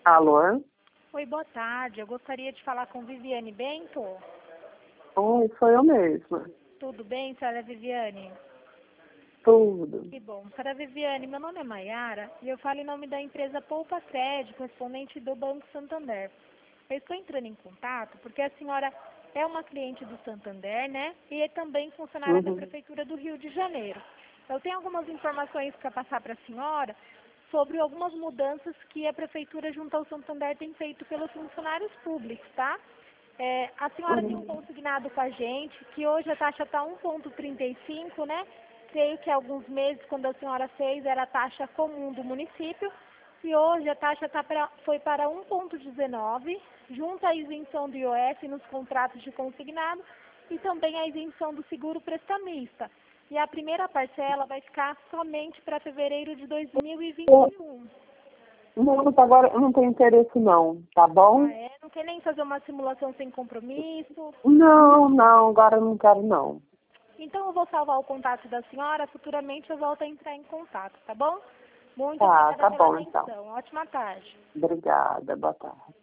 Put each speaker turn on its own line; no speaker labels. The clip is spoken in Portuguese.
Alô?
Oi, boa tarde. Eu gostaria de falar com Viviane Bento.
Oi, sou eu mesma.
Tudo bem, senhora Viviane?
Tudo.
Que bom. Senhora Viviane, meu nome é Maiara e eu falo em nome da empresa Poupa Sede, correspondente do Banco Santander. Eu estou entrando em contato porque a senhora é uma cliente do Santander, né? E é também funcionária da
Uhum.
Prefeitura do Rio de Janeiro. Eu tenho algumas informações para passar para a senhora sobre algumas mudanças que a Prefeitura junto ao Santander tem feito pelos funcionários públicos, tá? A senhora tem um
Uhum.
consignado com a gente que hoje a taxa está 1,35, né? Creio que há alguns meses, quando a senhora fez, era a taxa comum do município. E hoje a taxa foi para 1,19, junto à isenção do IOF nos contratos de consignado e também a isenção do seguro prestamista. E a primeira parcela vai ficar somente para fevereiro de 2021.
Não, mas agora eu não tenho interesse não, tá bom?
Não quer nem fazer uma simulação sem compromisso?
Não, agora eu não quero não.
Então eu vou salvar o contato da senhora, futuramente eu volto a entrar em contato, tá bom? Muito
Tá
obrigada pela
bom então.
atenção. Ótima tarde.
Obrigada, boa tarde.